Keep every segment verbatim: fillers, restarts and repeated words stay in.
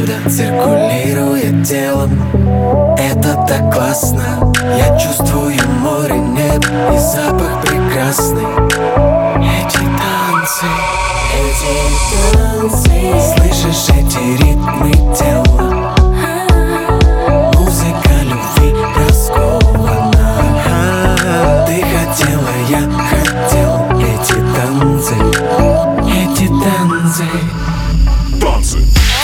одежда циркулирует телом. Это так классно. Я чувствую море, небо и запах прекрасный. Эти танцы, эти танцы, слышишь эти ритмы тела? Музыка любви раскована. Ты хотела, я хотел. Эти танцы, эти танцы. Танцы.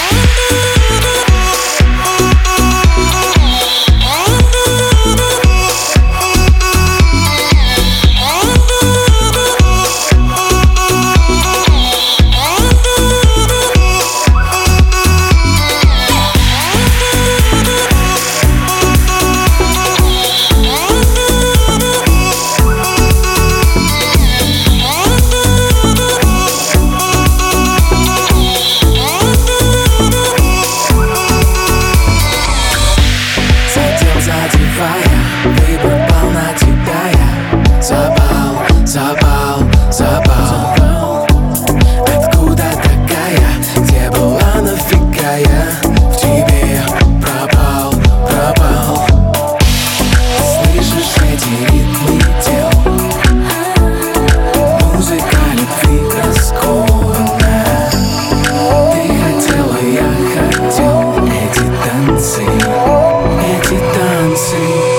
Выбор пал на тебя, я запал, запал, запал. Откуда такая? Где была, нафига я в тебе пропал, пропал? Слышишь эти ритмы тел? Музыка любви раскована. Ты хотела, я хотел. Эти танцы, эти танцы.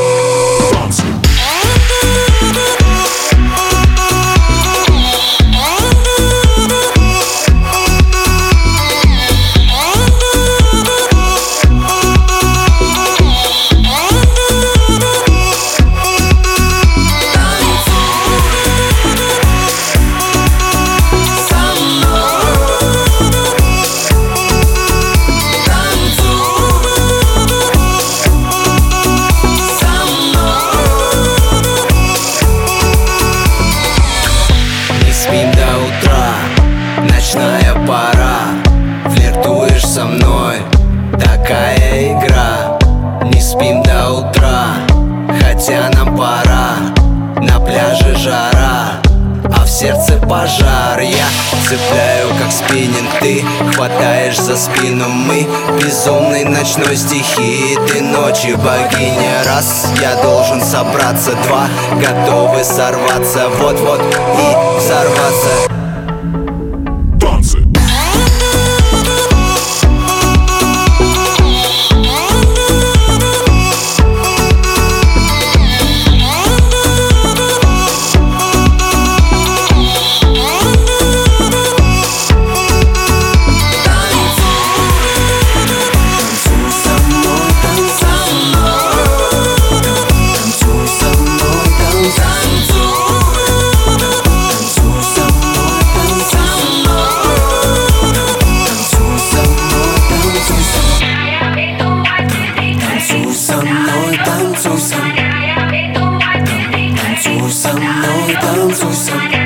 Спим до утра, ночная пора. Флиртуешь со мной, такая игра. Не спим до утра, хотя нам пора. На пляже жара, а в сердце пожар. Я цепляю как спиннинг, ты хватаешь за спину. Мы безумной ночной стихии, ты ночи богиня. Раз, я должен собраться. Два, готовы сорваться. Вот-вот и взорваться. Танцы. Танцуй со мной, танцуй со мной, танцуй со мной.